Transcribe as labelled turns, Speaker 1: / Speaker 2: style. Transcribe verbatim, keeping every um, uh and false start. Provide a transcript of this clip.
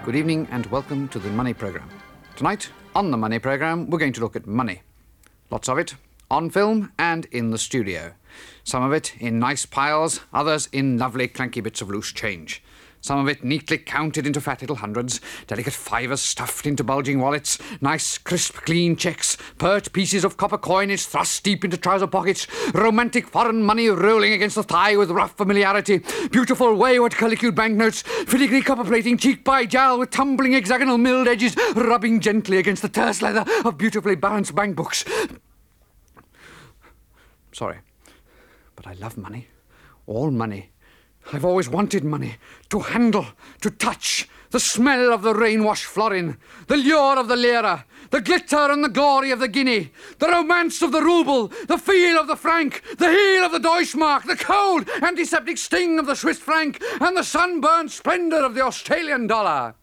Speaker 1: Good evening and welcome to the Money Programme. Tonight, on the Money Programme, we're going to look at money. Lots of it, on film and in the studio. Some of it in nice piles, others in lovely clanky bits of loose change. Some of it neatly counted into fat little hundreds, delicate fivers stuffed into bulging wallets, nice, crisp, clean checks, pert pieces of copper coinage thrust deep into trouser pockets, romantic foreign money rolling against the thigh with rough familiarity, beautiful wayward curlicued banknotes, filigree copper plating cheek by jowl with tumbling hexagonal milled edges rubbing gently against the terse leather of beautifully balanced bank books. Sorry, but I love money. All money. I've always wanted money, to handle, to touch, the smell of the rain-washed florin, the lure of the lira, the glitter and the glory of the guinea, the romance of the rouble, the feel of the franc, the heel of the Deutschmark, the cold, antiseptic sting of the Swiss franc, and the sunburned splendour of the Australian dollar.